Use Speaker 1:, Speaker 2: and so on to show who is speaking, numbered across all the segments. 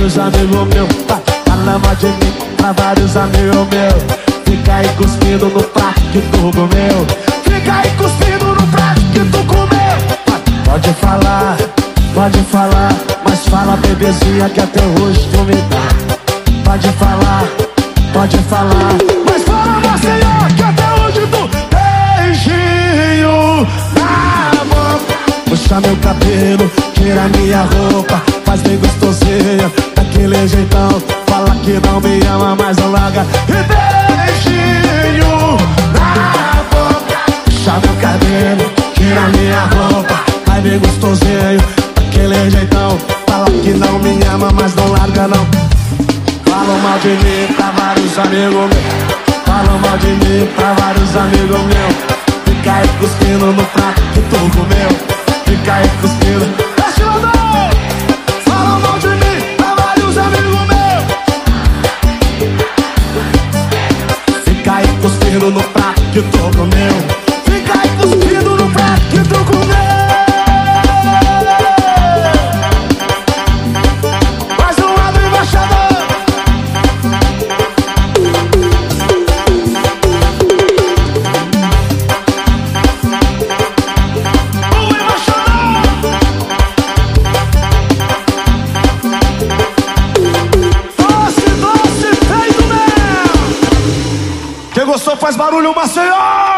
Speaker 1: vários amigos meus. Fala mal de mim pra vários amigos meus. Fica aí cuspindo no prato que tu comeu. Fica aí cuspindo no prato que tu comeu. Pode falar, mas fala, bebezinha, que até hoje tu me dá. Pode falar, mas fala, Maceió, que até hoje tu beijinho na boca. Puxa meu cabelo, tira minha roupa, faz bem gostosinha, daquele jeitão. Fala que não me ama, mas não larga. E beijinho na boca. Puxa meu cabelo, tira minha roupa, faz bem gostosinho, daquele jeitão. Fala que não me ama, mas não larga não. Falam mal de mim pra vários amigos meus. Falam mal de mim pra vários amigos meus. Fica aí cuspindo no prato que tu comeu. Fica aí cuspindo. Falam mal de mim pra vários amigos meus. Fica aí cuspindo no prato que tu comeu. Fica aí cuspindo no prato que tu comeu. Gostou? Faz barulho, Maceió!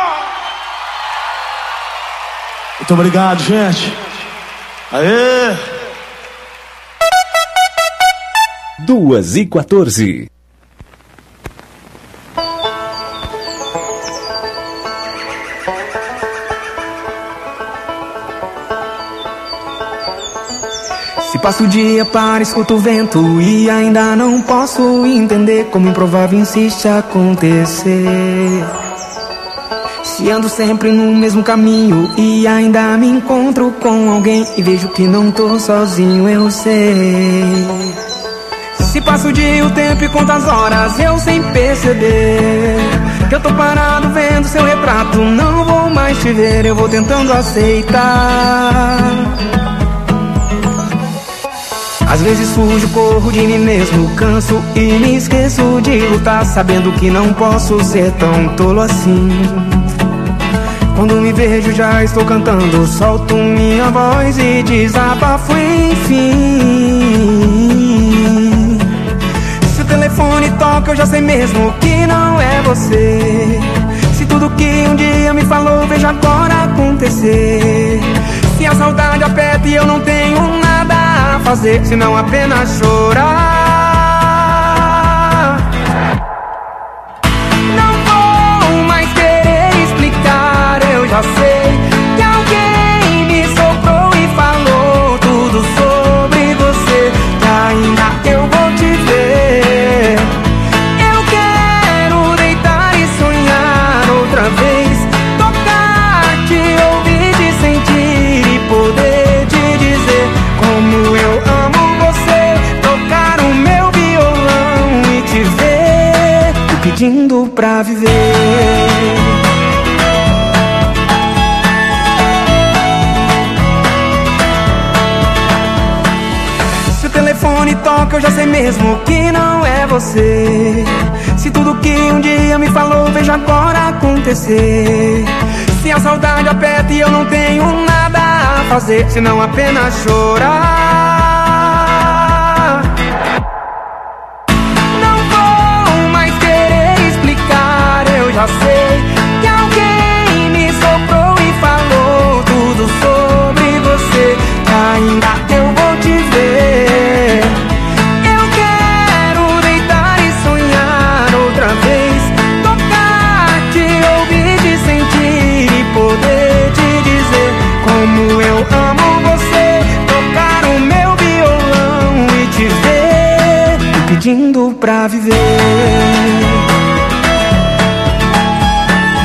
Speaker 1: Muito obrigado, gente. Aê!
Speaker 2: 2h14.
Speaker 3: Se passo o dia para escuto o vento e ainda não posso entender como improvável insiste acontecer. Se ando sempre no mesmo caminho e ainda me encontro com alguém e vejo que não tô sozinho, eu sei. Se passo o dia, o tempo e conto as horas, eu sem perceber que eu tô parado vendo seu retrato. Não vou mais te ver, eu vou tentando aceitar. Às vezes fujo, corro de mim mesmo, canso e me esqueço de lutar, sabendo que não posso ser tão tolo assim. Quando me vejo já estou cantando, solto minha voz e desabafo enfim. Se o telefone toca eu já sei mesmo que não é você. Se tudo que um dia me falou vejo agora acontecer. Se a saudade aperta e eu não tenho nada a fazer senão apenas chorar. Não vou mais querer explicar, eu já sei que alguém me soprou e falou tudo sobre você. Que ainda eu vou te ver. Eu quero deitar e sonhar outra vez, tocar, te ouvir, te sentir e poder te dizer como eu amo você. Tocar o meu violão e te ver, te pedindo pra viver. Se o telefone toca eu já sei mesmo que não é você. Se tudo que um dia me falou vejo agora acontecer. Se a saudade aperta e eu não tenho nada a fazer senão apenas chorar. Não vou mais querer explicar, eu já sei que alguém me soprou e falou tudo sobre você. Que ainda eu vou te ver. Eu quero deitar e sonhar outra vez, tocar, te ouvir, te sentir e poder te dizer como eu amo você. Tocar o meu violão e te ver, te pedindo pra viver.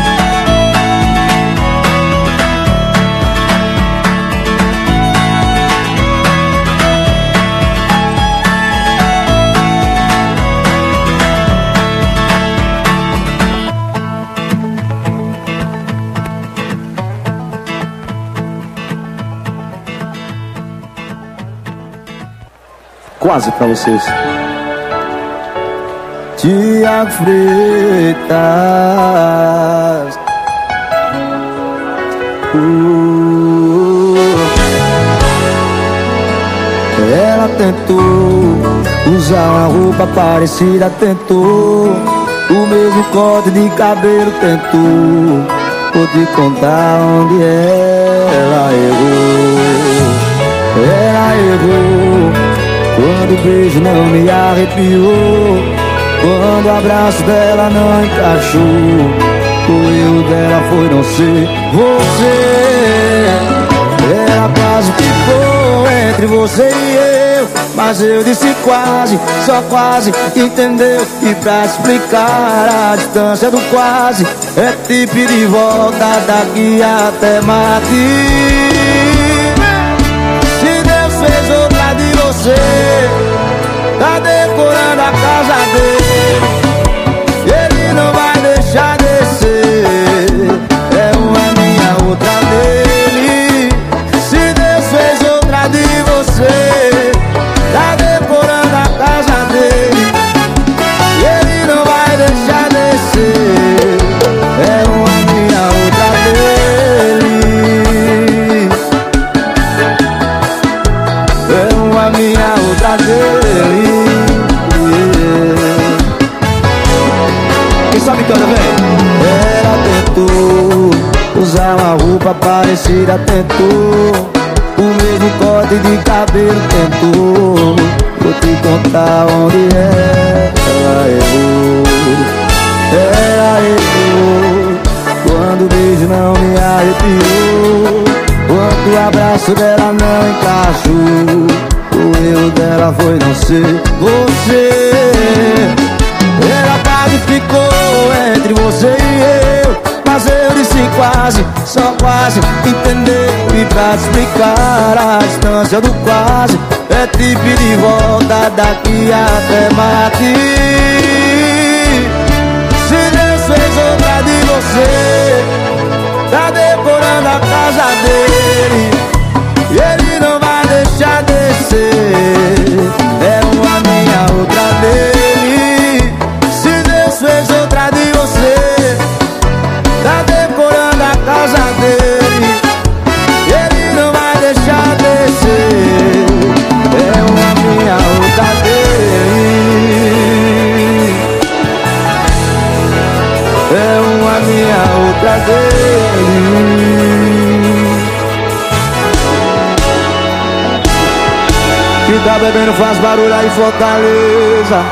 Speaker 1: quase pra vocês.
Speaker 2: Tiago Freitas. Ela tentou usar uma roupa parecida, tentou o mesmo corte de cabelo, tentou. Vou te contar onde ela errou. Ela errou quando o beijo não me arrepiou, quando o abraço dela não encaixou. O erro dela foi não ser você. Ela quase ficou entre você e eu, mas eu disse quase, só quase, entendeu? E pra explicar a distância do quase, é te pedir de volta daqui até Marte. Se Deus fez outra de você, tá decorando a casa dele, ele não vai deixar de ser. É uma minha, outra dele. Se Deus fez outra de você, tá decorando a casa dele, ele não vai deixar de ser. É uma minha, outra dele. É uma minha, outra dele. Quem sabe canta bem? Ela tentou usar uma roupa parecida, tentou o mesmo corte de cabelo, tentou. Vou te contar onde ela errou. Ela errou quando o beijo não me arrepiou, quando o abraço dela não encaixou. O erro dela foi não ser você. Ela quase ficou entre você e eu, mas eu disse quase, só quase, entendeu? E pra explicar a distância do quase, é te pedir de volta daqui até Marte. Se Deus fez outra de você, tá decorando a casa dele, e ele não vai deixar de ser. É uma minha, outra dele. Se Deus fez outra de você, tá decorando a casa dele, e ele não vai deixar de ser. É uma minha, outra dele. É uma minha, outra dele. Que tá bebendo faz barulho aí, Fortaleza.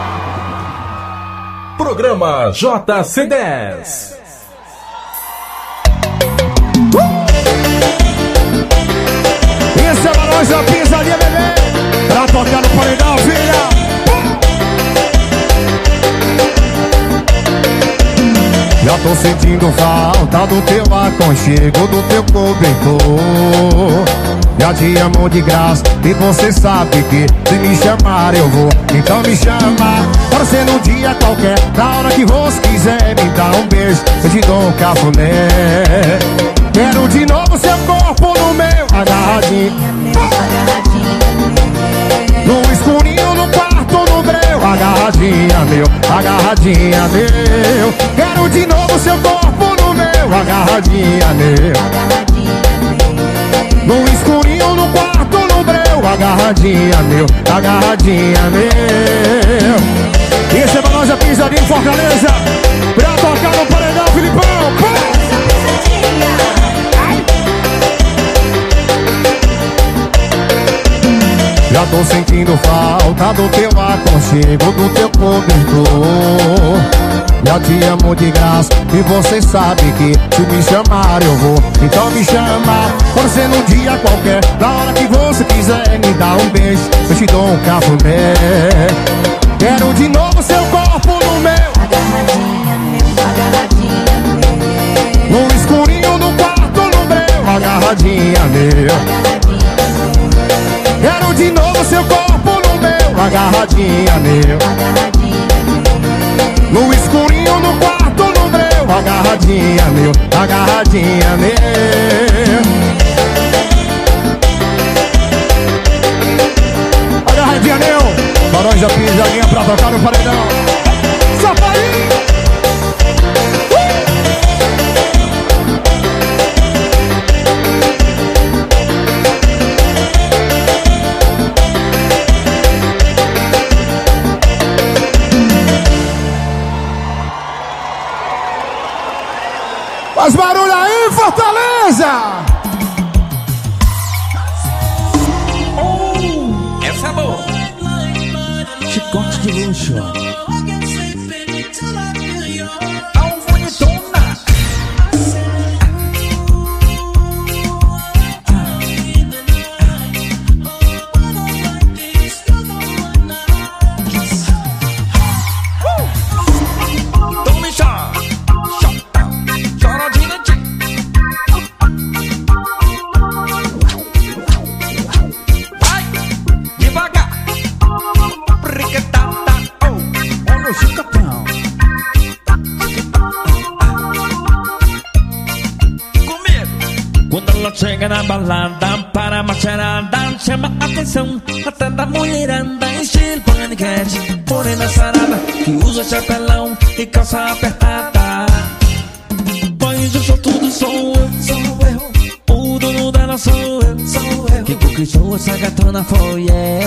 Speaker 4: Programa JC10.
Speaker 5: Esse é o Loja Pisadinha, bebê, pra tocar no paredão, filha. Já tô sentindo falta do teu aconchego, do teu cobertor. Já te amo de graça e você sabe que se me chamar eu vou. Então me chama, pode ser num dia qualquer, na hora que você quiser me dar um beijo, eu te dou um cafuné. Quero de novo seu corpo no meu, agarradinho, no escurinho, no quarto, no breu, agarradinha meu, agarradinha meu. Quero de novo seu corpo no meu, agarradinha meu, no escurinho, no quarto, no breu, agarradinha meu, agarradinha meu. E esse é pra nós a Pisadinha em Fortaleza, pra tocar no paredão, Filipão. Já tô sentindo falta do teu aconchego, do teu cobertor. Já te amo de graça e você sabe que se me chamar eu vou. Então me chama, pode ser num dia qualquer, na hora que você quiser me dar um beijo, eu te dou um cafuné. Quero de novo seu corpo no meu,
Speaker 6: agarradinha meu, agarradinha meu,
Speaker 5: no escurinho, no quarto, no breu, agarradinha meu. Quero de novo seu corpo no meu, agarradinha meu, no escurinho, no quarto, no breu, agarradinha meu, agarradinha meu. Agarra aí, Vianel, Barões da Pisadinha pra tocar no paredão. Saparinho. Faz barulho aí, Fortaleza!
Speaker 3: Essa é boa.
Speaker 2: Chicote de luxo.
Speaker 7: Chega na balada para a macharada, chama a atenção até da mulherada, estilo paniquete, morena sarada, que usa chapelão e calça apertada. Pois eu sou tudo, sou eu, o dono dela sou eu, quem conquistou essa gatona foi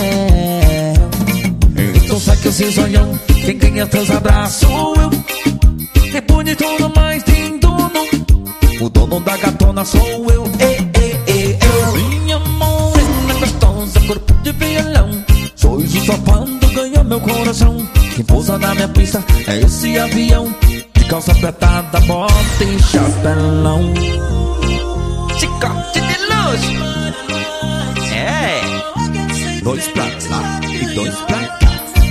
Speaker 7: eu. Então sai que eu sei sonhão, quem ganha teus abraços sou eu, é bonito, mas tem dono, o dono da gatona sou eu. Minha morena gostosa, corpo de violão, sois o sopando, ganha meu coração. Quem pousa na minha pista é esse avião, de calça apertada, bota e chapelão.
Speaker 3: Chicote de luxo. É.
Speaker 7: 2 pra lá e 2 pra cá.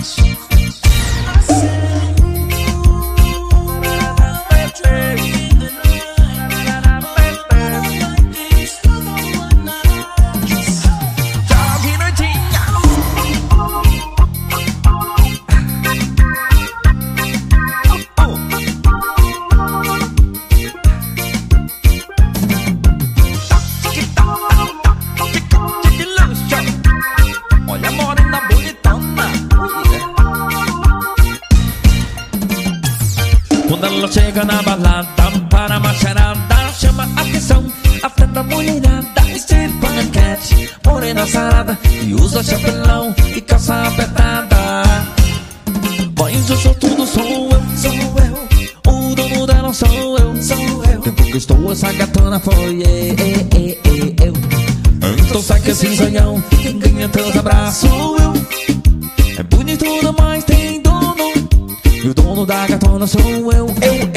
Speaker 7: Chega na balada para a macharada, chama a atenção até da mulherada, estilo paniquete, morena sarada, que usa chapelão e calça apertada. Pois eu sou tudo, sou eu, o dono dela sou eu, quem conquistou essa gatona foi eu. Então sai que esse sonhão, quem ganha teus abraços sou eu, é bonito, mas tem dono, e o dono da gatona sou eu.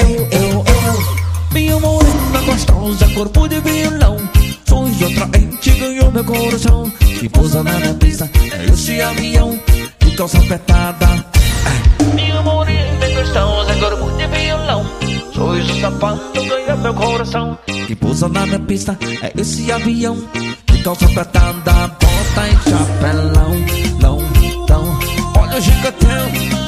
Speaker 7: Minha morena gostosa, corpo de violão, sois atraente, ganhou meu coração. Que pousa na minha pista é esse avião, de calça apertada. Minha morena gostosa, corpo de violão, sois o sapato, ganhou meu coração. Que pousa na minha pista é esse avião, de calça apertada, bota e chapelão. Não, olha o gigantão.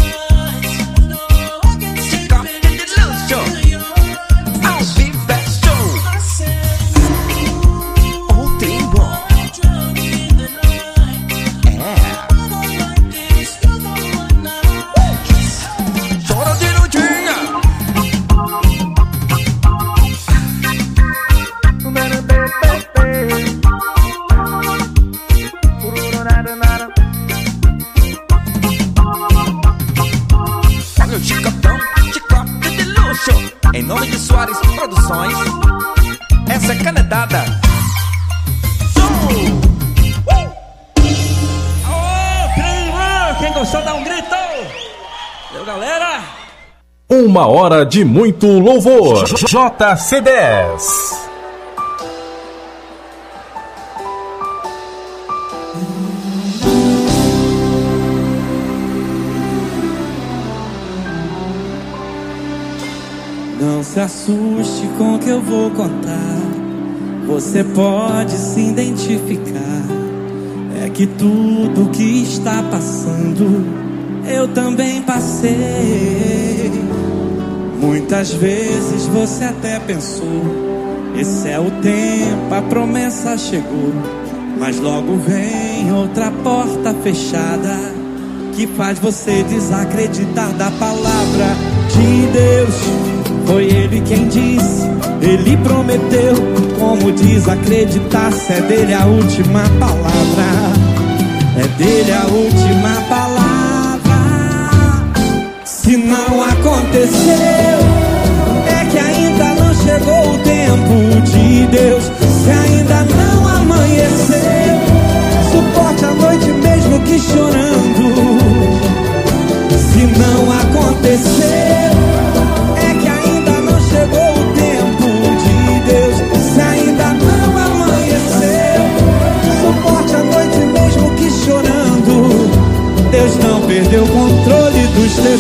Speaker 3: Em nome de Soares Produções, essa é canetada.
Speaker 7: Quem gostou dá um grito. Valeu, galera.
Speaker 4: 1 hora de muito louvor. JC10.
Speaker 8: Não se assuste com o que eu vou contar, você pode se identificar. É que tudo que está passando, eu também passei. Muitas vezes você até pensou, esse é o tempo, a promessa chegou. Mas logo vem outra porta fechada que faz você desacreditar da palavra de Deus. Foi Ele quem disse, Ele prometeu. Como desacreditar se é dele a última palavra? É dele a última palavra. Se não aconteceu, é que ainda não chegou o tempo de Deus. Se ainda não amanheceu, suporte a noite mesmo que chorando. Se não aconteceu, é que ainda não chegou o tempo de Deus. Se ainda não amanheceu, suporte a noite mesmo que chorando. Deus não perdeu o controle dos teus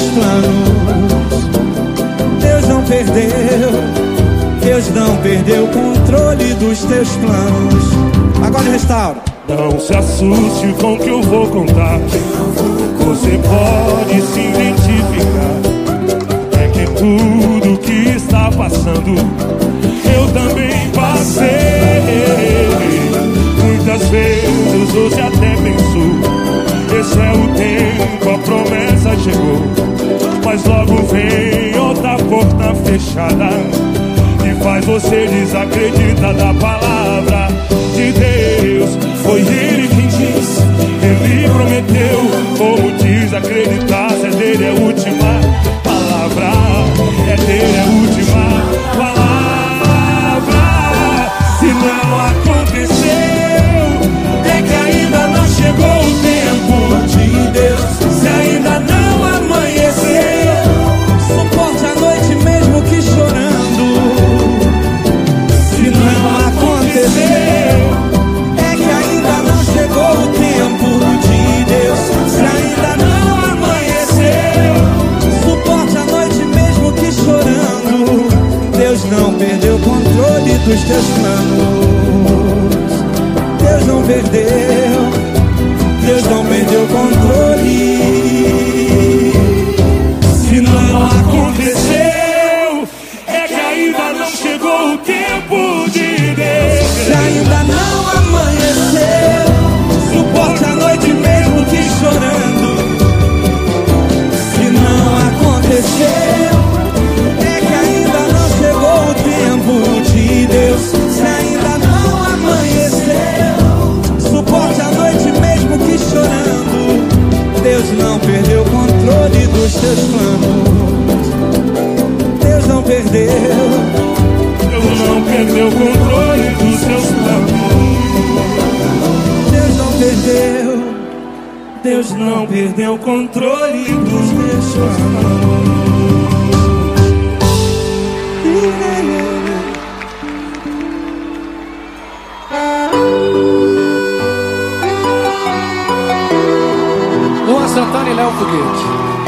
Speaker 8: planos. Deus não perdeu. Deus não perdeu o controle dos teus planos. Agora restaura.
Speaker 9: Não se assuste com o que eu vou contar. Você pode se identificar. É que tudo que está passando eu também passei. Muitas vezes você até pensou, esse é o tempo, a promessa chegou. Mas logo vem outra porta fechada que faz você desacreditar da palavra de Deus. Foi Ele quem disse, Ele prometeu. Como desacreditar se é dele a última palavra? É dele a última palavra. Se não aconteceu, é que ainda não chegou o tempo de Deus. Se ainda não amanheceu, suporte a noite mesmo que chorando. Se não aconteceu, é que ainda não chegou o tempo de Deus. Se ainda não amanheceu, suporte a noite mesmo que chorando. Deus não perdeu o controle dos teus planos. Deus não perdeu. Deus não perdeu o controle. Se não aconteceu, é que ainda não chegou o tempo de Deus. Se ainda não amanheceu, suporte a noite mesmo que chorando. Se não aconteceu, é que ainda não chegou o tempo de Deus. Se ainda não amanheceu, suporte a noite mesmo que chorando. Deus não perdeu o controle dos teus planos. Deus não perdeu. Deus não perdeu o controle dos seus planos. Deus não perdeu. Deus não perdeu o controle dos teus planos.
Speaker 10: Luan Santana e Léo Foguete.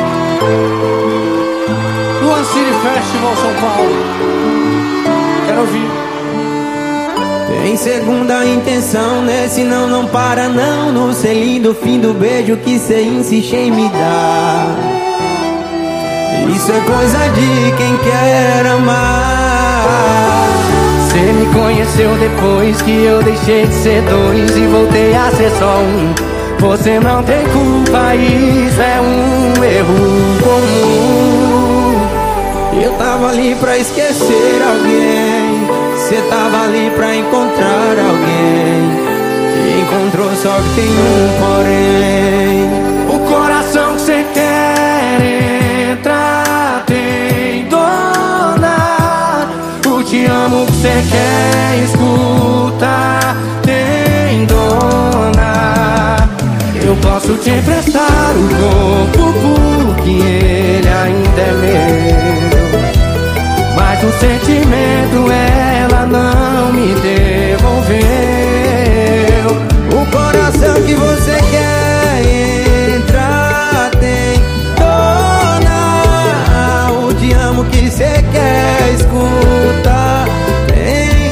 Speaker 10: Luan City Festival São Paulo. Quero ouvir.
Speaker 2: Tem segunda intenção, né? Senão não para não. No selinho do fim do beijo que cê insiste em me dar. Isso é coisa de quem quer amar. Cê me conheceu depois que eu deixei de ser dois e voltei a ser só um. Você não tem culpa, isso é um erro comum. Eu tava ali pra esquecer alguém, cê tava ali pra encontrar alguém. E encontrou só que tem um porém. O coração que cê quer entrar tem dona. O te amo que cê quer escutar tem dona. Eu posso te emprestar o corpo porque ele ainda é meu. Mas o sentimento ela não me devolveu. O coração que você quer entrar tem dona. O te amo que você quer escutar tem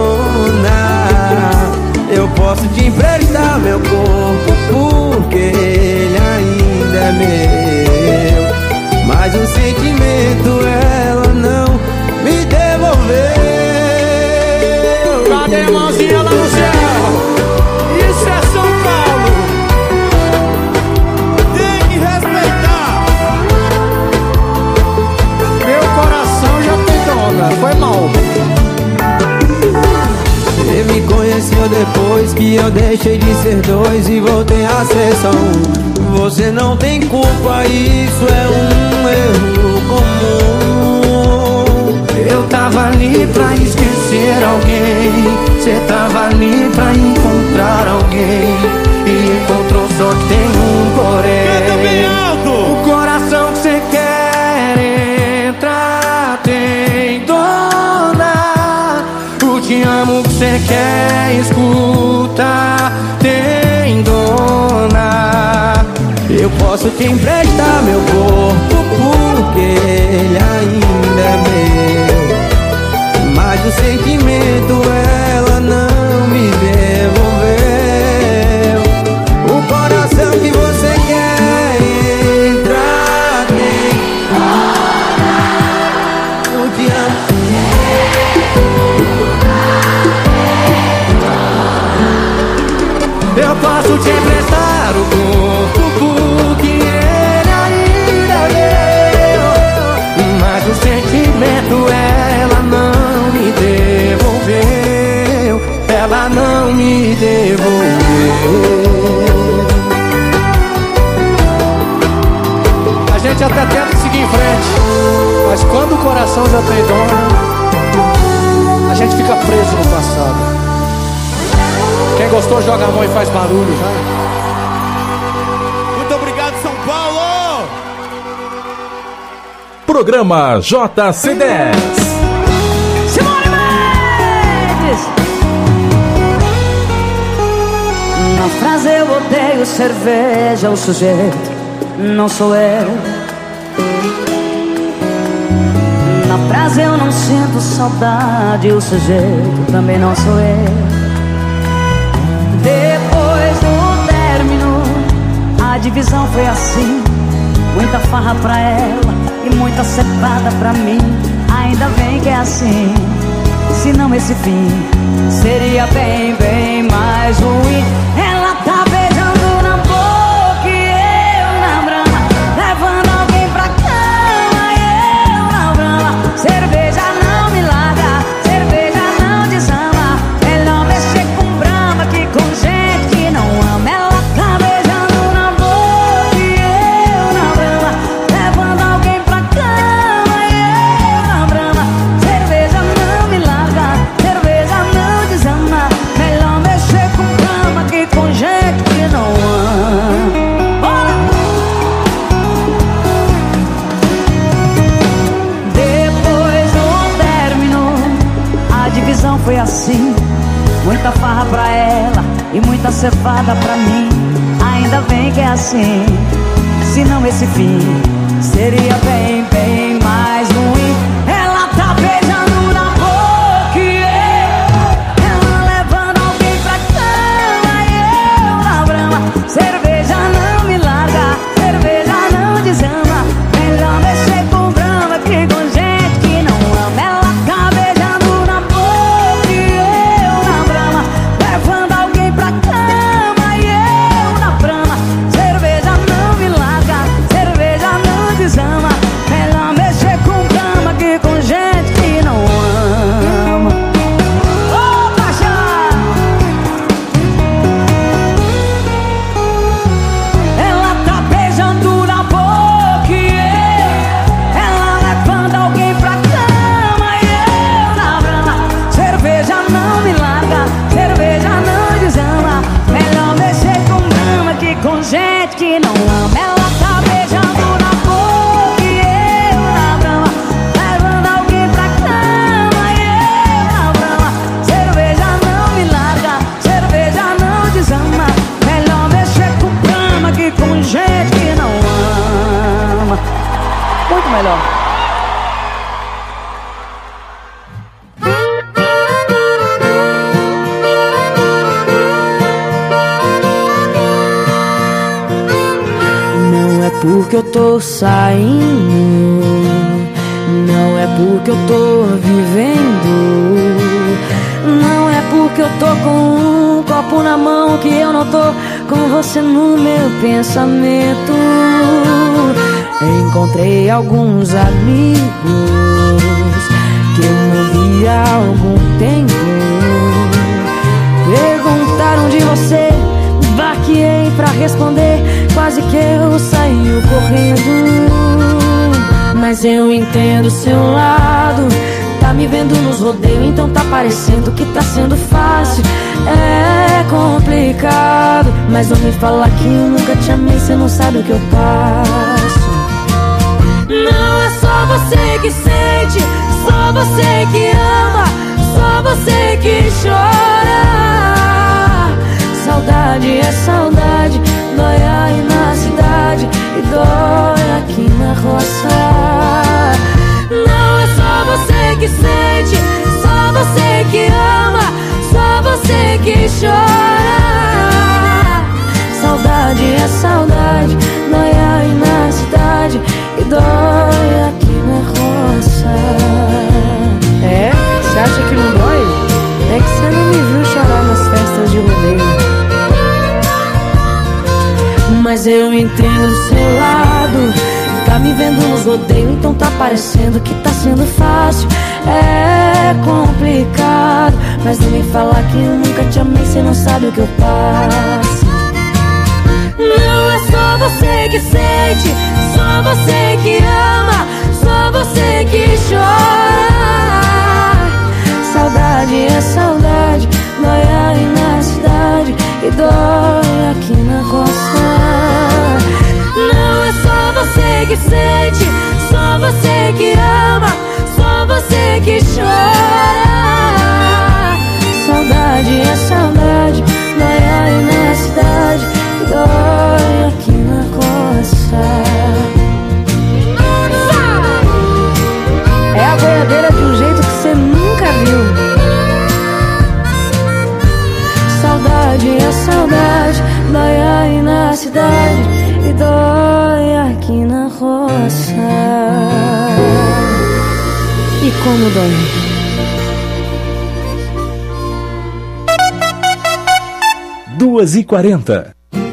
Speaker 2: dona. Eu posso te emprestar meu corpo porque ele ainda é meu. Mas o sentimento ela não me devolveu.
Speaker 10: Cadê a mãozinha lá no céu? Isso
Speaker 2: depois que eu deixei de ser dois e voltei a ser só um. Você não tem culpa, isso é um erro comum.
Speaker 3: Eu tava ali pra esquecer alguém, cê tava ali pra encontrar alguém, e encontrou só que tem um porém. O coração que cê quer entrar tem dona. O te amo que cê quer escutar tem dona.
Speaker 2: Eu posso te emprestar meu corpo porque ele ainda é meu, mas o sentimento ela não me devolveu. O coração que você quer entrar tem eu te amo.
Speaker 3: Eu posso te emprestar o corpo porque ele ainda é meu, mas o sentimento ela não me devolveu. Ela não me devolveu. A gente até tenta seguir em frente, mas quando o coração já tem dono, a gente fica preso no passado. Quem gostou joga a mão e faz barulho, vai.
Speaker 5: Muito obrigado, São Paulo!
Speaker 4: Programa JC10.
Speaker 6: Simone Mendes! Na frase eu odeio cerveja, o sujeito não sou eu. Na frase eu não sinto saudade, o sujeito também não sou eu. Depois do término, a divisão foi assim: muita farra pra ela e muita cepada pra mim. Ainda bem que é assim, senão esse fim seria bem, bem mais ruim. Ela tá beijando na boca e eu na brama, levando alguém pra cama e eu na brama. Cerveja não me larga, cerveja não desama. Melhor mexer com brama que com gente que não ama. Ela tá beijando na boca e eu na brama, levando alguém pra cama e eu na brama. Cerveja não me larga, cerveja não desama. Melhor mexer com brama que com gente que não ama. Bora! Depois do término, a divisão foi assim: muita farra pra ela e muita cevada pra mim. Ainda bem que é assim, senão esse fim seria bem, bem mais ruim. Ela tá beijando na boca e ela levando alguém pra cama e eu na brama. Cerveja não me larga, cerveja não desama. Melhor mexer com brama que com gente que não ama. Ela tá beijando na boca e eu na brama, levando alguém pra cama e eu na brama. Cerveja não me larga, cerveja não desama. Melhor mexer com brama que com gente que não ama. Ô, paixão! Ela tá beijando na boca e ela levando alguém pra cama e eu na brama. Cerveja não me larga, cerveja não desama. Melhor mexer com brama que com gente que não ama. Ela tá beijando na boca e eu na brama, levando alguém pra cama e eu na brama. Cerveja não me larga, cerveja não desama. Melhor mexer com brama que com gente que não ama. Muito melhor. Não é porque eu tô saindo, não é porque eu tô vivendo, não é porque eu tô com um copo na mão que eu não tô com você no meu pensamento. Encontrei alguns amigos que eu não vi há algum tempo. Perguntei pra responder, quase que eu saio correndo. Mas eu entendo seu lado, tá me vendo nos rodeios, então tá parecendo que tá sendo fácil. É complicado, mas não me fala que eu nunca te amei, cê não sabe o que eu passo. Não é só você que sente, só você que ama, só você que chora. Saudade é saudade, dói aí na cidade e dói aqui na roça. Não é só você que sente, só você que ama, só você que chora. Saudade é saudade, dói aí na cidade e dói aqui na roça. É? Você acha que não dói? É que você não me viu chorar nas festas de rodeio. Mas eu entendo do seu lado, tá me vendo nos rodeios, então tá parecendo que tá sendo fácil. É complicado, mas não me fala que eu nunca te amei, cê não sabe o que eu passo. Não é só você que sente, só você que ama, só você que chora. Saudade é saudade, dói aí na cidade e dói aqui na costa. Não é só você que sente, só você que ama, só você que chora. Saudade é saudade, dói aí na cidade e dói aqui na costa. É a boiadeira de um jeito que você nunca viu. Saudade é saudade, dói aí na cidade e dói aqui na roça. E como dói.
Speaker 4: 2h40.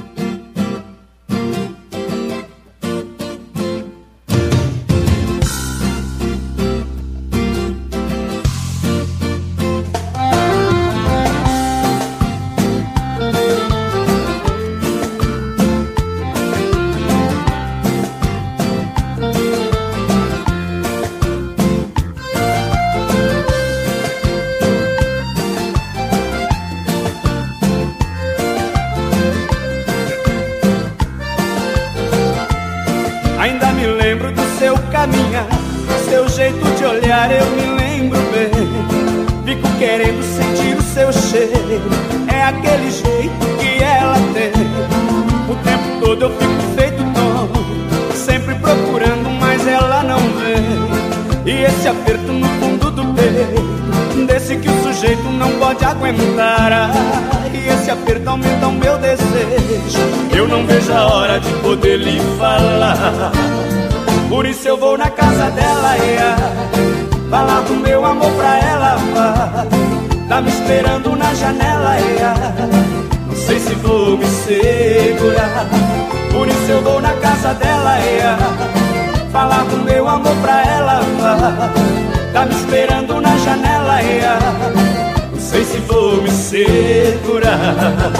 Speaker 3: Ainda me lembro do seu caminhar, seu jeito de olhar eu me lembro bem. Fico querendo sentir o seu cheiro, é aquele jeito que ela tem. O tempo todo eu fico feito tonto, sempre procurando, mas ela não vem. E esse aperto no fundo do peito, desse que o sujeito não pode aguentar. E esse aperto aumenta o meu desejo, eu não vejo a hora de poder lhe falar. Por isso eu vou na casa dela, falar do meu amor pra ela, tá me esperando na janela, não sei se vou me segurar. Por isso eu vou na casa dela, falar do meu amor pra ela, tá me esperando na janela, não sei se vou me segurar.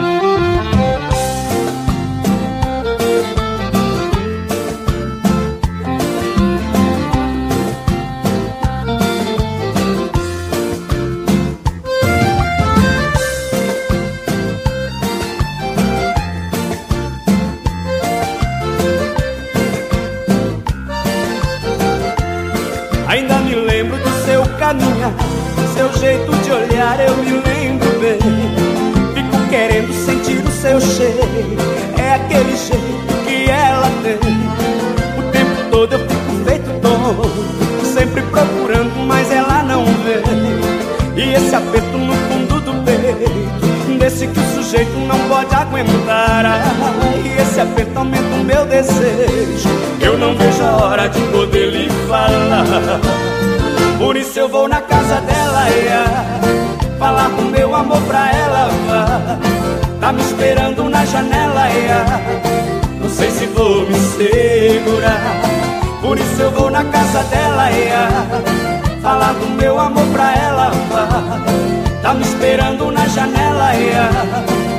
Speaker 3: Ainda me lembro do seu caminhar, seu jeito de olhar eu me lembro bem. Fico querendo sentir o seu cheiro, é aquele jeito que ela tem. O tempo todo eu fico feito tonto, sempre procurando, mas ela não vem. E esse aperto no fundo do peito, desse que o sujeito não pode aguentar. E esse aperto aumenta o meu desejo, eu não vejo a hora de poder lhe falar. Por isso eu vou na casa dela, falar do meu amor pra ela, tá me esperando na janela, não sei se vou me segurar. Por isso eu vou na casa dela, falar do meu amor pra ela, tá me esperando na janela, não sei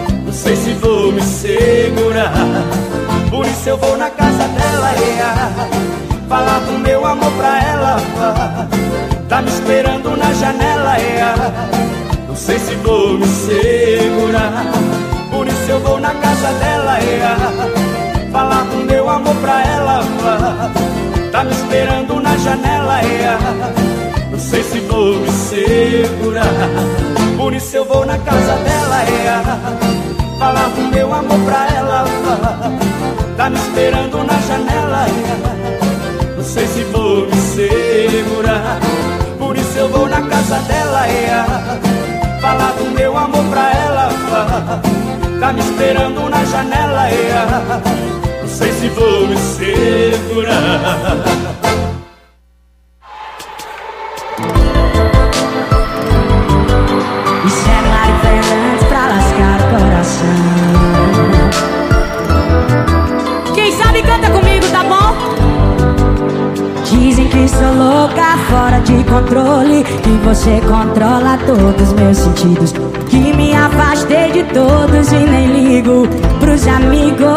Speaker 3: sei se vou me segurar. Por isso eu vou na casa dela, falar do meu amor pra ela. Tá me esperando na janela, não sei se vou me segurar. Por isso eu vou na casa dela, falar do meu amor pra ela. Tá me esperando na janela, não sei se vou me segurar. Por isso eu vou na casa dela, falar do meu amor pra ela. Tá me esperando na janela, não sei se vou me segurar. Por isso eu vou na casa dela, falar do meu amor pra ela. Tá me esperando na janela, não sei se vou me segurar.
Speaker 6: Isso é Mari Fernandes pra lascar o coração. Quem sabe canta comigo, tá bom? Dizem que sou louca, fora de controle, que você controla todos os meus sentidos, que me afastei de todos e nem ligo pros amigos.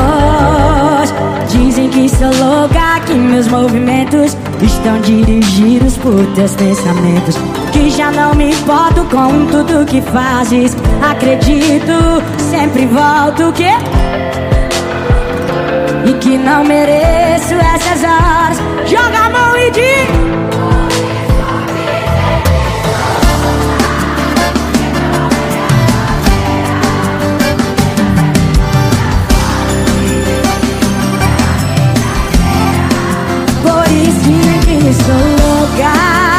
Speaker 6: Dizem que sou louca, que meus movimentos estão dirigidos por teus pensamentos, que já não me importo com tudo que fazes. Acredito, sempre volto, que e que não mereço essas horas. Joga a mão e diz: por isso que sou louca.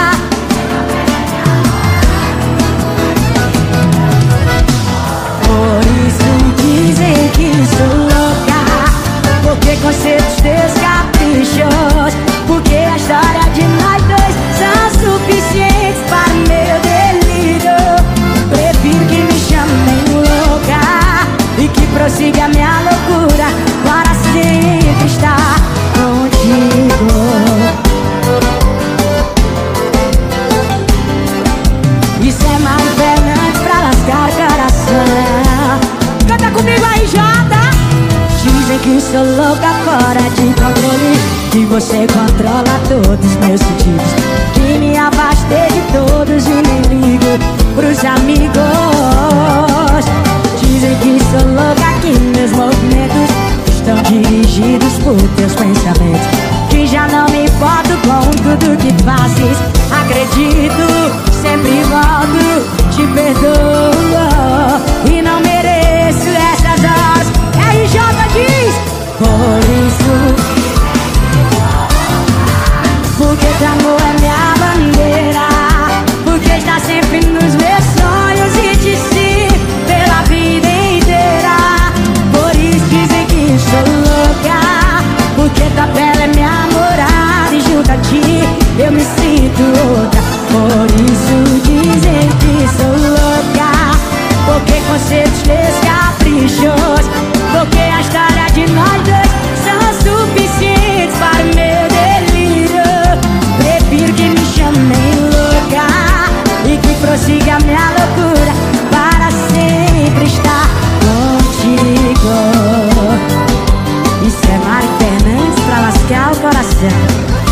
Speaker 6: Por isso dizem que sou louca, porque conceito teus caprichos, porque a história de nós dois são suficientes para o meu delírio. Prefiro que me chamem louca e que prossiga minha loucura para sempre estar contigo. Isso é Mari Fernandes pra lascar o coração. Canta comigo aí, Jota. Dizem que sou louca, fora de controle, que você controla todos os meus sentidos, que me afastei de todos e nem ligo pros amigos. Dizem que sou louca, que meus movimentos estão dirigidos por teus pensamentos, que já não me importo com tudo que fazes. Acredito, sempre volto, te perdoo e não mereço essas horas. RJ diz: por isso, porque teu amor é minha bandeira, porque está sempre nos meus sonhos e te sigo pela vida inteira. Por isso dizem que sou louca, porque tua pele é minha morada e junto a ti eu me sinto outra. Por isso dizem que sou louca, porque conceitos teus caprichos, porque a história de nós dois são suficientes para o meu delírio. Prefiro que me chamem louca e que prossiga a minha loucura para sempre estar contigo. Isso é Mari Fernandes pra lascar o coração.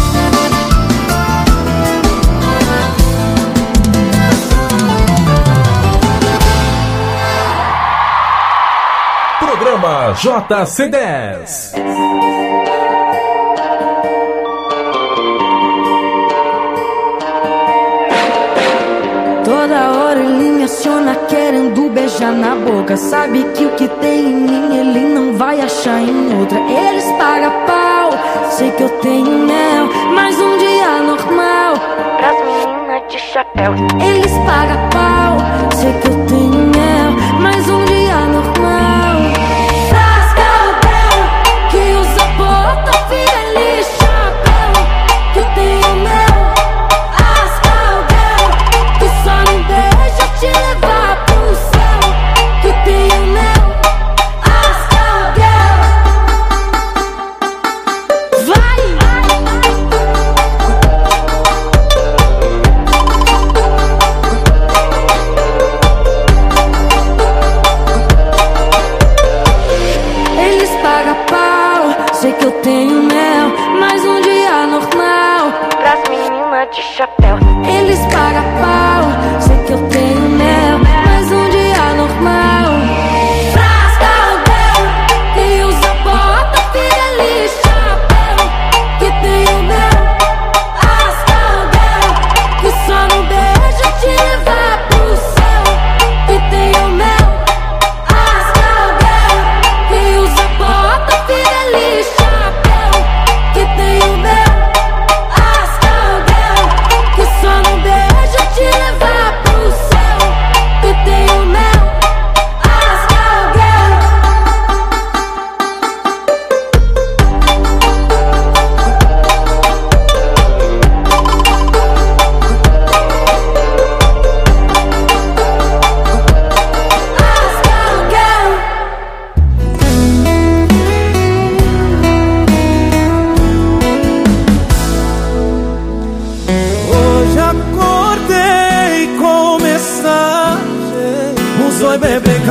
Speaker 4: Programa JC10.
Speaker 11: Toda hora ele me aciona querendo beijar na boca. Sabe que o que tem em mim ele não vai achar em outra. Eles pagam pau, sei que eu tenho mel, mas um dia normal pras meninas de chapéu. Eles pagam pau, sei que eu tenho mel, mas um dia normal. Que usa bota, feliz chapéu, que eu tenho mel. Ascalgel, que só não deixa te levar pro céu, que eu tenho mel. Ascalgel, vai!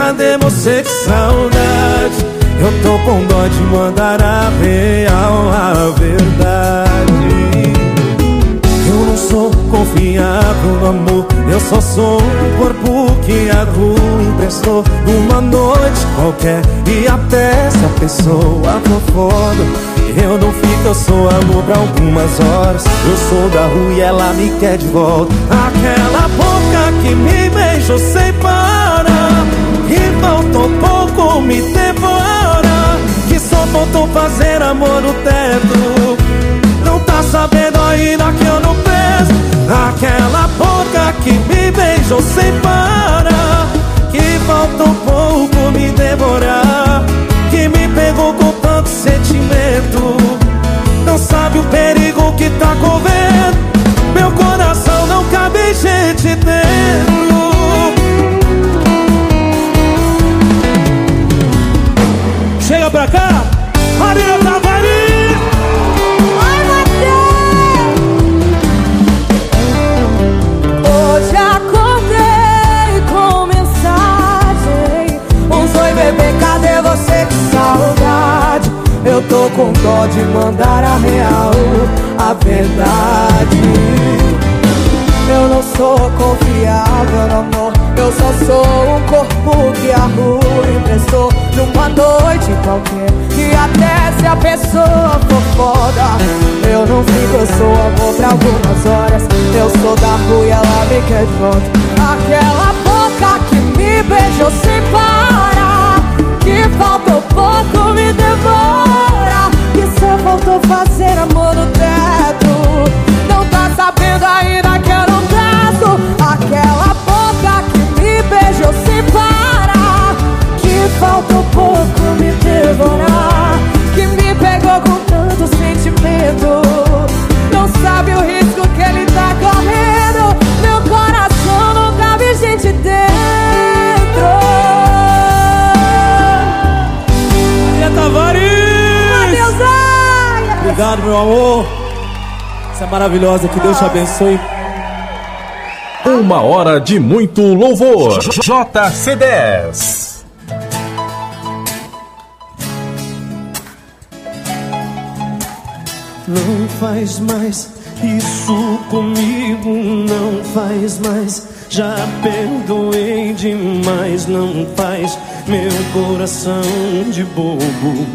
Speaker 12: cadê você? Que saudade. Eu tô com dó de mandar a real, a verdade. Eu não sou confiável no amor, eu só sou um corpo que a rua emprestou numa noite qualquer. E até se a pessoa for foda, eu não fico, eu sou amor pra algumas horas. Eu sou da rua e ela me quer de volta. Aquela boca que me beijou sem parar, que faltou pouco me devora, que só faltou fazer amor no teto. Não tá sabendo ainda que eu não preso. Aquela boca que me beijou sem parar, que faltou pouco me devorar, que me pegou com tanto sentimento. Não sabe o perigo que tá correndo. Meu coração não cabe gente dentro.
Speaker 9: Chega pra cá, Marina Tavares.
Speaker 3: Ai, Matheus. Hoje acordei com mensagem: oi bebê, cadê você? Que saudade. Eu tô com dó de mandar a real, a verdade. Eu não sou confiável no amor, eu só sou um corpo que a rua emprestou numa noite qualquer. E até se a pessoa for foda, eu não fico, eu sou amor pra algumas horas. Eu sou da rua e ela me quer de volta. Aquela boca que me beijou sem parar, que faltou pouco me devora, que só faltou fazer amor no teto. Não tá sabendo ainda que eu não traço. Aquela boca que me beijou sem parar, que faltou pouco me devorar, que me pegou com tanto sentimento. Não sabe o risco que ele tá correndo. Meu coração não cabe gente dentro.
Speaker 9: Maria Tavares.
Speaker 3: Matheus, ai.
Speaker 9: Obrigado, meu amor. Você é maravilhosa, que Deus te abençoe.
Speaker 4: 1 hora de muito louvor. JC10.
Speaker 12: Não faz mais isso comigo, não faz mais. Já perdoei demais, não faz meu coração de bobo.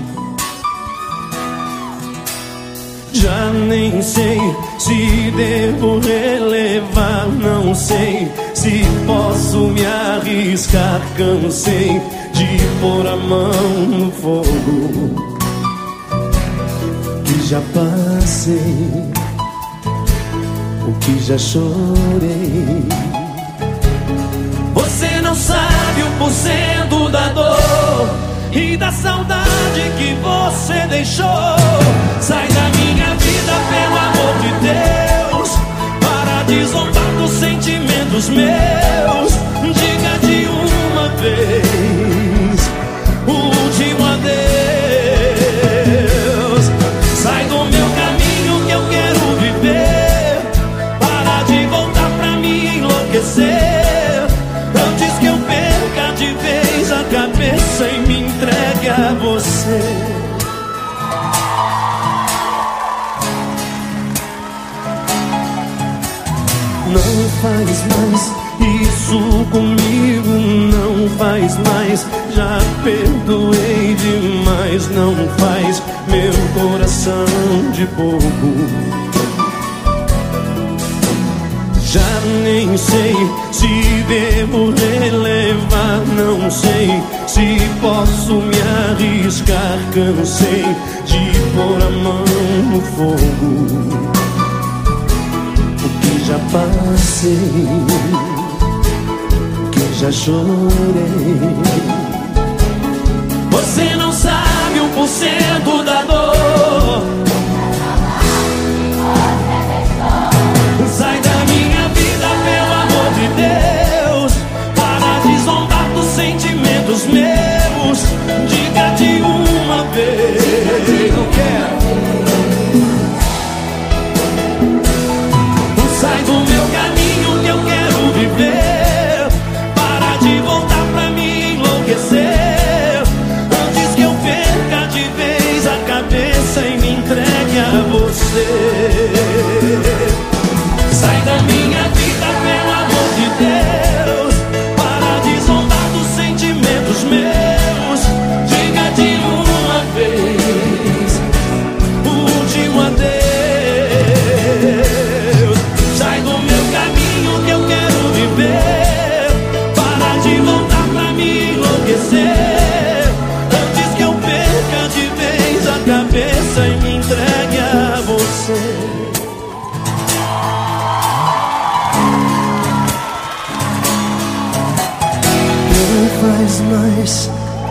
Speaker 12: Já nem sei se devo relevar, não sei se posso me arriscar. Cansei de pôr a mão no fogo que já passei, o que já chorei. Você não sabe o porcento da dor e da saudade que você deixou. Sai da minha vida, pelo amor de Deus, para de zombar dos sentimentos meus. Diga de uma vez o último adeus. Sai do meu caminho que eu quero viver, para de voltar pra me enlouquecer, antes que eu perca de vez a cabeça e me entregue a você. Não faz mais isso comigo, não faz mais. Já perdoei demais, não faz meu coração de bobo. Já nem sei se devo relevar, não sei se posso me arriscar. Cansei de pôr a mão no fogo, já passei, que já chorei. Você não sabe 1% da dor. Sai da minha vida, pelo amor de Deus, para de zombar dos sentimentos meus. Diga de uma vez, não quero. Sai do meu caminho que eu quero viver, para de voltar pra me enlouquecer. faz mais.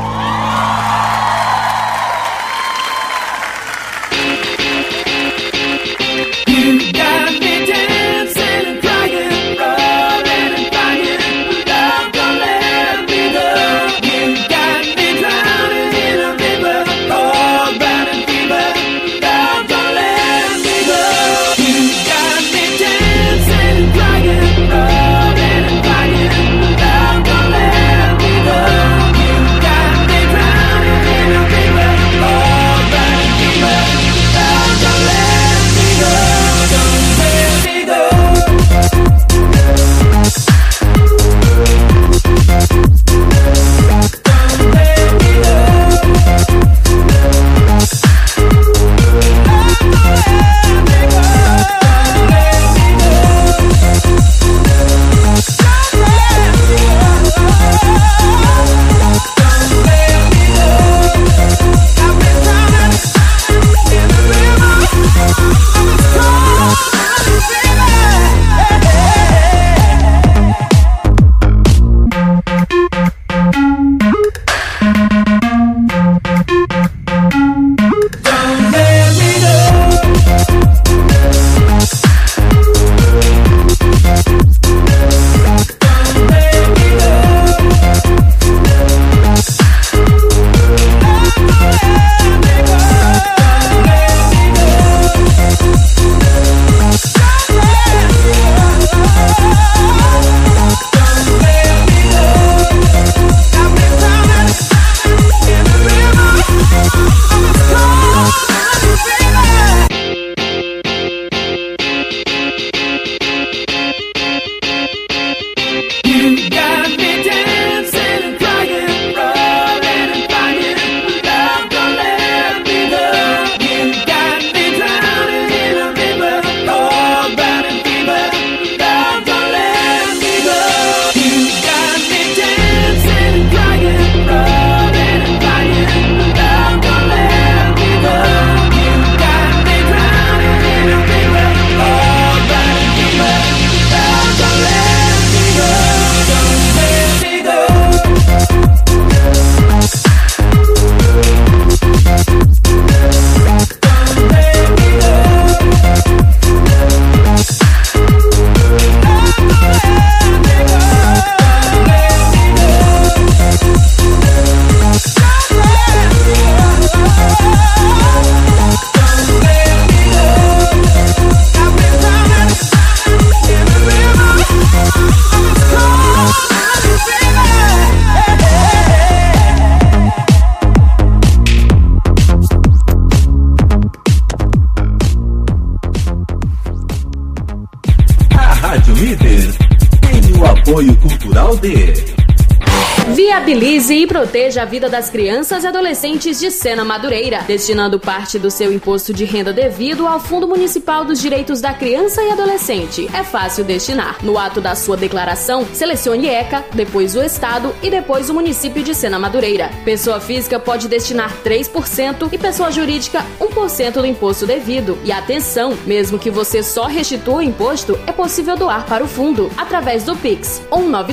Speaker 13: Viabilize e proteja a vida das crianças e adolescentes de Sena Madureira, destinando parte do seu imposto de renda devido ao Fundo Municipal dos Direitos da Criança e Adolescente. É fácil destinar. No ato da sua declaração, selecione ECA, depois o Estado e depois o município de Sena Madureira. Pessoa física pode destinar 3% e pessoa jurídica 1% do imposto devido. E atenção, mesmo que você só restitua o imposto, é possível doar para o fundo através do Pix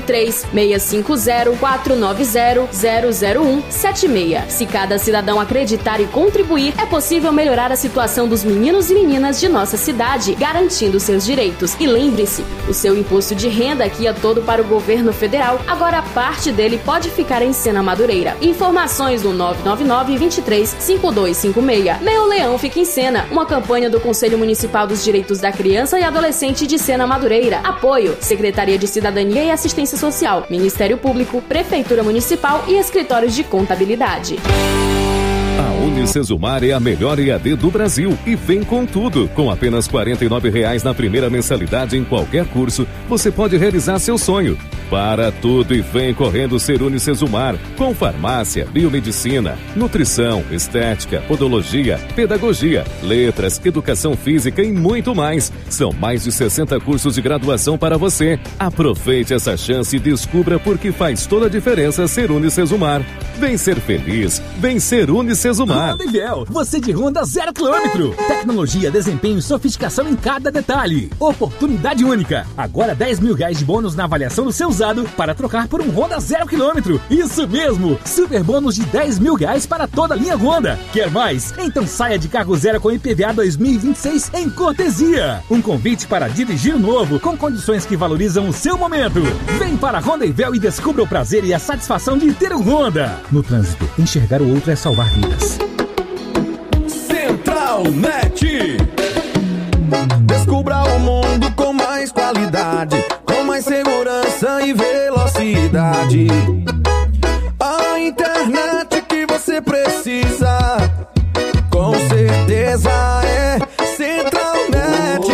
Speaker 13: 193-650-490-00176. Se cada cidadão acreditar e contribuir, é possível melhorar a situação dos meninos e meninas de nossa cidade, garantindo seus direitos. E lembre-se, o seu imposto de renda que ia todo para o governo federal, agora parte dele pode ficar em Sena Madureira. Informações no 999-23-5256. Meu Leão fica em Sena, uma campanha do Conselho Municipal dos Direitos da Criança e Adolescente de Sena Madureira. Apoio: Secretaria de Cidadania e Assistência Social, Ministério Público, Prefeitura Municipal e Escritórios de Contabilidade.
Speaker 14: A Unicesumar é a melhor EAD do Brasil e vem com tudo. Com apenas R$ 49,00 na primeira mensalidade em qualquer curso, você pode realizar seu sonho. Para tudo e vem correndo ser Unicesumar, com farmácia, biomedicina, nutrição, estética, podologia, pedagogia, letras, educação física e muito mais. São mais de 60 cursos de graduação para você. Aproveite essa chance e descubra por que faz toda a diferença ser Unicesumar. Vem ser feliz, vem ser Unicesumar.
Speaker 15: Honda Invel, você de Honda 0 km. Tecnologia, desempenho e sofisticação em cada detalhe. Oportunidade única. Agora R$10.000 de bônus na avaliação do seu usado para trocar por um Honda 0 km. Isso mesmo! Super bônus de R$10.000 para toda a linha Honda. Quer mais? Então saia de carro zero com IPVA 2026 em cortesia. Um convite para dirigir novo, com condições que valorizam o seu momento. Vem para a Rondaivel e descubra o prazer e a satisfação de ter um Honda. No trânsito, enxergar o outro é salvar vidas.
Speaker 12: Central Net. Descubra o mundo com mais qualidade, com mais segurança e velocidade. A internet que você precisa, com certeza é Central Net.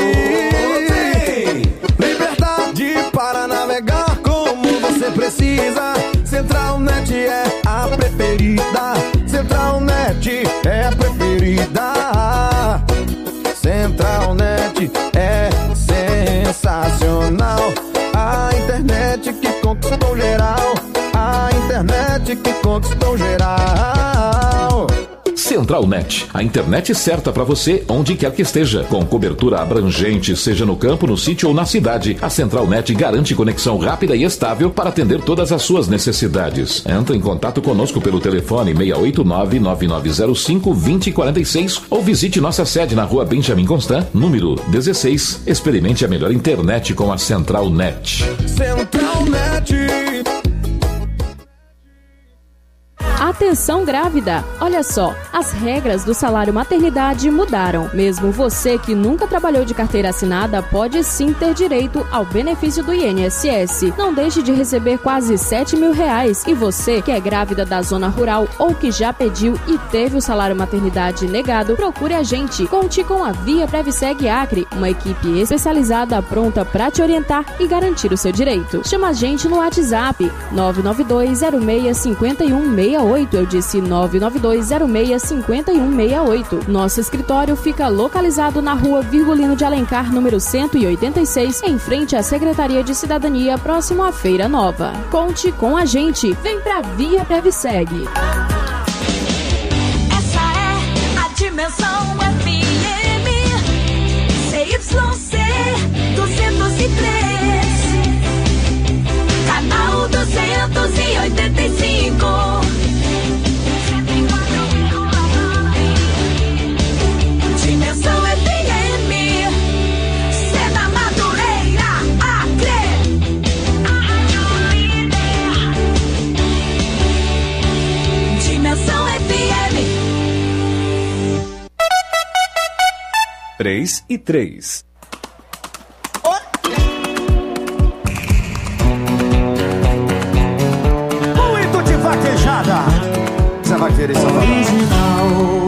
Speaker 12: Liberdade para navegar como você precisa. Central Net é a preferida. Central Net é a preferida. Central Net é sensacional. A internet que conquistou geral. A internet que conquistou geral.
Speaker 14: Central Net, a internet certa para você onde quer que esteja. Com cobertura abrangente, seja no campo, no sítio ou na cidade, a Central Net garante conexão rápida e estável para atender todas as suas necessidades. Entre em contato conosco pelo telefone 689-9905-2046 ou visite nossa sede na rua Benjamin Constant, número 16. Experimente a melhor internet com a Central Net.
Speaker 12: Central Net.
Speaker 13: Atenção grávida! Olha só, as regras do salário maternidade mudaram. Mesmo você que nunca trabalhou de carteira assinada pode sim ter direito ao benefício do INSS. Não deixe de receber quase R$7.000. E você que é grávida da zona rural ou que já pediu e teve o salário maternidade negado, procure a gente. Conte com a Via Previseg Acre, uma equipe especializada pronta para te orientar e garantir o seu direito. Chama a gente no WhatsApp 992065168. Eu disse 992065168. Nosso escritório fica localizado na rua Virgulino de Alencar, número 186, em frente à Secretaria de Cidadania, próximo à Feira Nova. Conte com a gente. Vem pra Via Previseg.
Speaker 16: Essa é a Dimensão FM CYC 203, canal 285. Dimensão FM, Sena Madureira, Acre. Dimensão FM.
Speaker 14: 3
Speaker 5: Muito de vaquejada. Zé Vaqueiro e Original,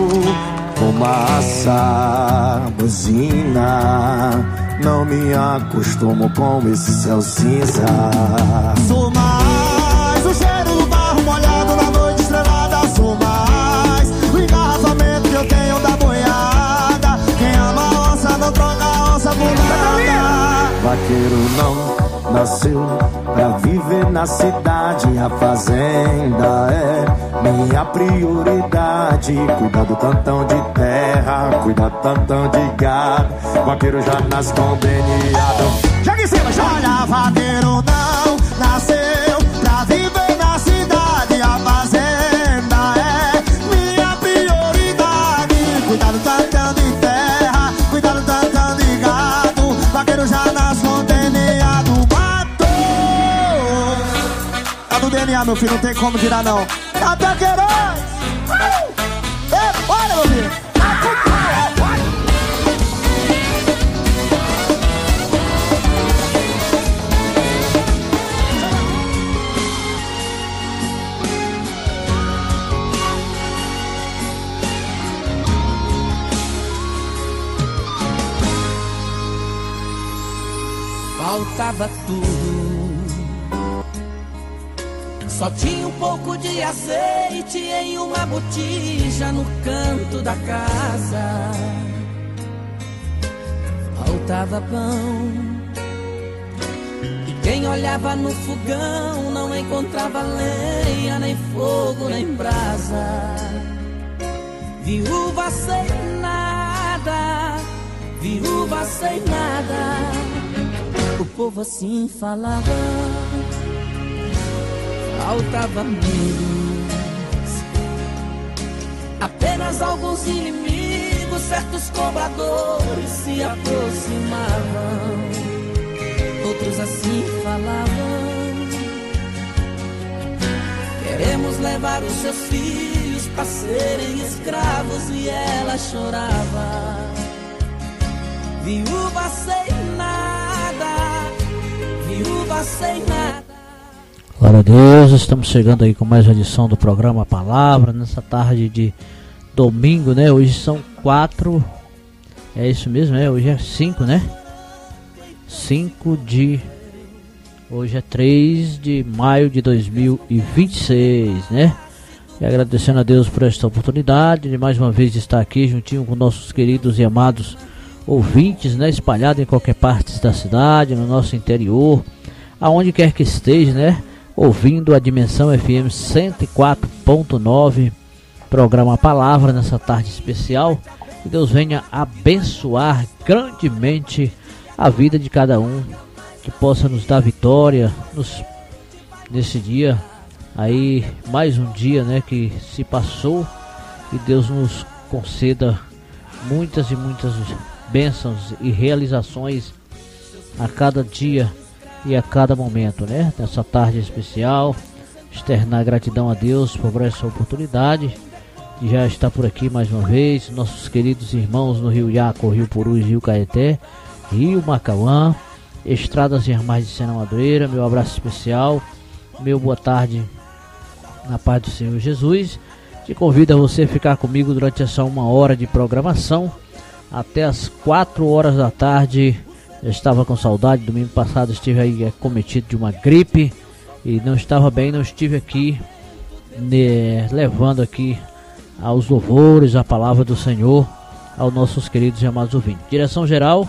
Speaker 5: fumaça, buzina. Não me acostumo com esse céu cinza. Sou mais o cheiro do barro molhado na noite estrelada. Sou mais o engarrafamento que eu tenho da boiada. Quem ama onça não troca onça por nada. Vaqueiro não nasceu pra viver na cidade. A fazenda é minha prioridade. Cuidar do tantão de terra, cuidar do tantão de gado. Vaqueiro já nasce com DNA. Joga em cima, joga! Olha, vaqueiro não nasceu pra viver na cidade. A fazenda é minha prioridade. Cuidar do tantão de terra, cuidar do tantão de gado. Vaqueiro já nasce com DNA do mato. Tá do DNA, meu filho, não tem como tirar não. Tá Vaqueirões! Olha, meu filho!
Speaker 7: Faltava tudo, só tinha um pouco de azeite em uma botija no canto da casa. Faltava pão, e quem olhava no fogão não encontrava lenha, nem fogo, nem brasa. Viúva sem nada, viúva sem nada. O povo assim falava.
Speaker 8: faltava menos. Apenas alguns inimigos, certos cobradores se aproximavam. Outros assim falavam: queremos levar os seus filhos para serem escravos. E ela chorava, viúva sem nada, viúva sem nada.
Speaker 17: Glória a Deus, estamos chegando aí com mais uma edição do programa Palavra, nessa tarde de domingo, né? Hoje são 4, é isso mesmo, né? Hoje é 5, né? Hoje é 3 de maio de 2026, né? E agradecendo a Deus por esta oportunidade de mais uma vez estar aqui juntinho com nossos queridos e amados ouvintes, né? Espalhados em qualquer parte da cidade, no nosso interior, aonde quer que esteja, né? Ouvindo a Dimensão FM 104.9, programa Palavra nessa tarde especial. Que Deus venha abençoar grandemente a vida de cada um, que possa nos dar vitória nesse dia aí, mais um dia, né, que se passou, e Deus nos conceda muitas e muitas bênçãos e realizações a cada dia e a cada momento, né? Nessa tarde especial, externar gratidão a Deus por essa oportunidade de já estar por aqui mais uma vez. Nossos queridos irmãos no Rio Iaco, Rio Purus, Rio Caeté, Rio Macauã, estradas e ramais de Sena Madureira, meu abraço especial, meu boa tarde na paz do Senhor Jesus. Te convido a você ficar comigo durante essa 1 hora de programação até as 4 horas da tarde. Eu estava com saudade, domingo passado estive aí cometido de uma gripe e não estava bem, não estive aqui, né, levando aqui aos louvores a palavra do Senhor aos nossos queridos e amados ouvintes. Direção geral,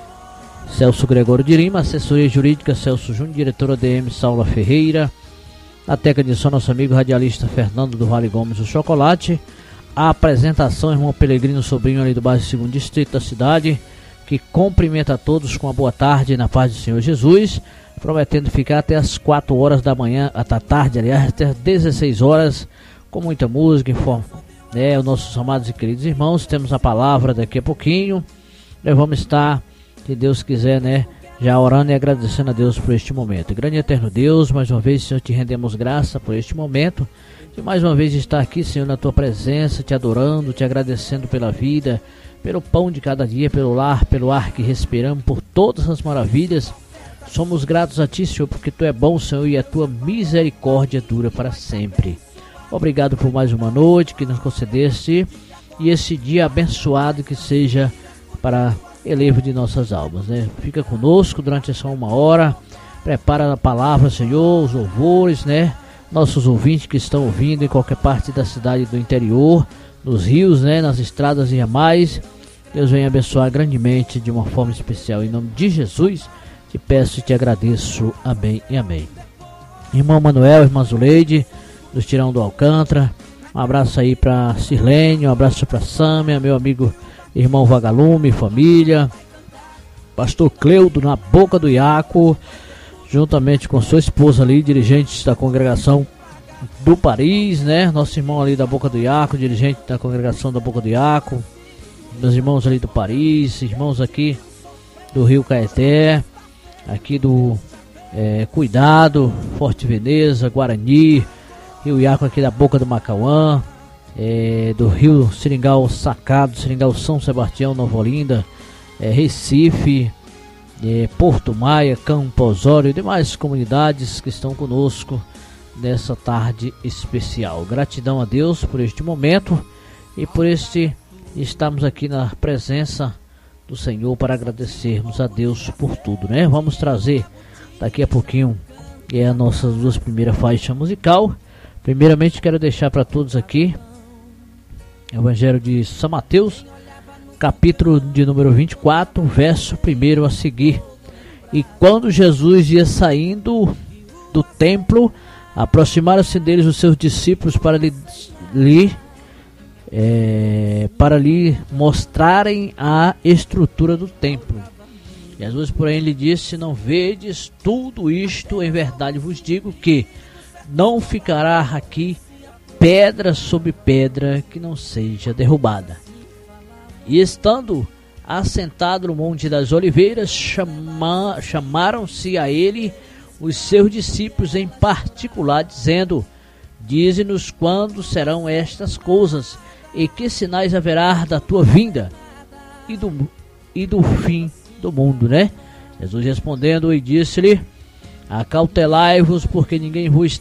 Speaker 17: Celso Gregório de Lima, assessoria jurídica Celso Júnior, diretora DM Saula Ferreira, a técnica de som nosso amigo radialista Fernando do Vale Gomes do Chocolate, a apresentação irmão Pelegrino Sobrinho ali do bairro 2º Distrito da cidade, que cumprimenta a todos com uma boa tarde na paz do Senhor Jesus, prometendo ficar até as 4 horas da manhã, até tarde, aliás, até as 16 horas, com muita música, né, os nossos amados e queridos irmãos. Temos a palavra daqui a pouquinho, nós vamos estar, se Deus quiser, né, já orando e agradecendo a Deus por este momento. Grande e eterno Deus, mais uma vez, Senhor, te rendemos graça por este momento, de mais uma vez estar aqui, Senhor, na tua presença, te adorando, te agradecendo pela vida, pelo pão de cada dia, pelo lar, pelo ar que respiramos, por todas as maravilhas. Somos gratos a ti, Senhor, porque tu é bom, Senhor, e a tua misericórdia dura para sempre. Obrigado por mais uma noite que nos concedeste, e esse dia abençoado que seja para elevo de nossas almas, né? Fica conosco durante essa 1 hora, prepara a palavra, Senhor, os louvores, né? Nossos ouvintes que estão ouvindo em qualquer parte da cidade do interior, nos rios, né? Nas estradas e ramais, Deus venha abençoar grandemente de uma forma especial. Em nome de Jesus, te peço e te agradeço. Amém e amém. Irmão Manuel, irmã Zuleide, dos Tirão do Alcântara, um abraço aí para Sirlene, um abraço para Sâmia, meu amigo irmão Vagalume, família, pastor Cleudo na Boca do Iaco, juntamente com sua esposa ali, dirigentes da congregação do Paris, né? Nosso irmão ali da Boca do Iaco, dirigente da congregação da Boca do Iaco, meus irmãos ali do Paris, irmãos aqui do Rio Caeté, aqui do Cuidado, Forte Veneza, Guarani, Rio Iaco aqui da Boca do Macauã, do Rio Seringal Sacado, Seringal São Sebastião, Nova Olinda, Recife, Porto Maia, Campo Osório e demais comunidades que estão conosco nessa tarde especial. Gratidão a Deus por este momento e por estamos aqui na presença do Senhor para agradecermos a Deus por tudo, né? Vamos trazer daqui a pouquinho as nossas 2 primeiras faixas musical. Primeiramente quero deixar para todos aqui Evangelho de São Mateus, capítulo de número 24, verso 1 a seguir. E quando Jesus ia saindo do templo, aproximaram-se deles os seus discípulos para lhe mostrarem a estrutura do templo. Jesus, porém, lhe disse: não vedes tudo isto? Em verdade vos digo que não ficará aqui pedra sobre pedra que não seja derrubada. E estando assentado no Monte das Oliveiras, chamaram-se a ele os seus discípulos em particular, dizendo: dize-nos quando serão estas coisas, e que sinais haverá da tua vinda e do fim do mundo, né? Jesus respondendo e disse-lhe: acautelai-vos, porque ninguém vos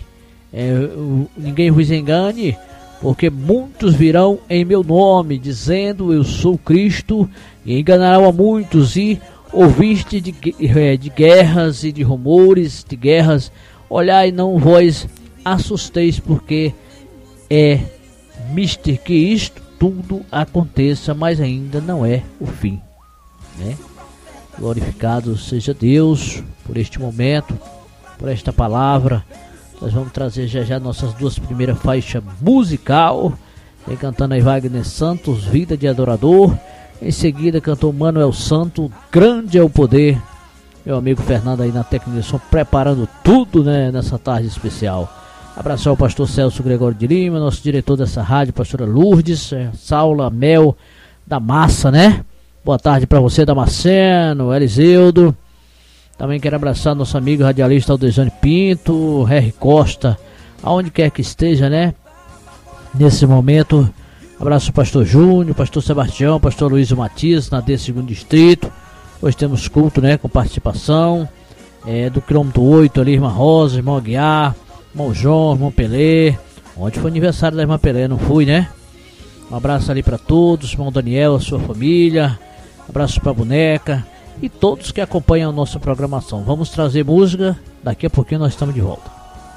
Speaker 17: engane, porque muitos virão em meu nome, dizendo eu sou Cristo, e enganarão a muitos. E ouviste de guerras e de rumores de guerras, olhai, não vos assusteis, porque é mister que isto tudo aconteça, mas ainda não é o fim, né? Glorificado seja Deus por este momento, por esta palavra. Nós vamos trazer já nossas duas primeiras faixas musical. Vem cantando aí Wagner Santos, Vida de Adorador. Em seguida cantou Manuel Santo, Grande é o Poder. Meu amigo Fernando aí na técnica de som, preparando tudo, né, nessa tarde especial. Abraço ao pastor Celso Gregório de Lima, nosso diretor dessa rádio, pastora Lourdes, Saula Mel da Massa, né? Boa tarde para você, Damasceno, Eliseudo. Também quero abraçar nosso amigo radialista Aldejane Pinto, Harry Costa, aonde quer que esteja, né? Nesse momento, abraço ao pastor Júnior, pastor Sebastião, pastor Luiz Matias, na D2º Distrito. Hoje temos culto, né, com participação do quilômetro 8 ali, irmã Rosa, irmão Aguiar, irmão João, irmão Pelé. Ontem foi aniversário da irmã Pelé, não fui, né? Um abraço ali para todos, irmão Daniel, a sua família. Abraço para a boneca e todos que acompanham a nossa programação. Vamos trazer música, daqui a pouquinho nós estamos de volta.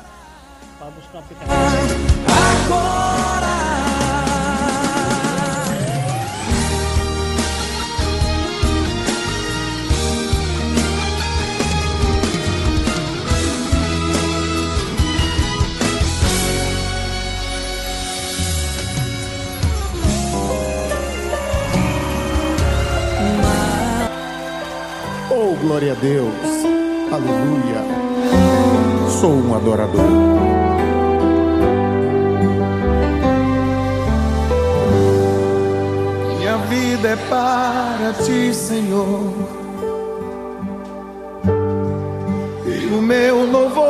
Speaker 5: Oh, glória a Deus, aleluia, sou um adorador. Minha vida é para ti, Senhor, e o meu louvor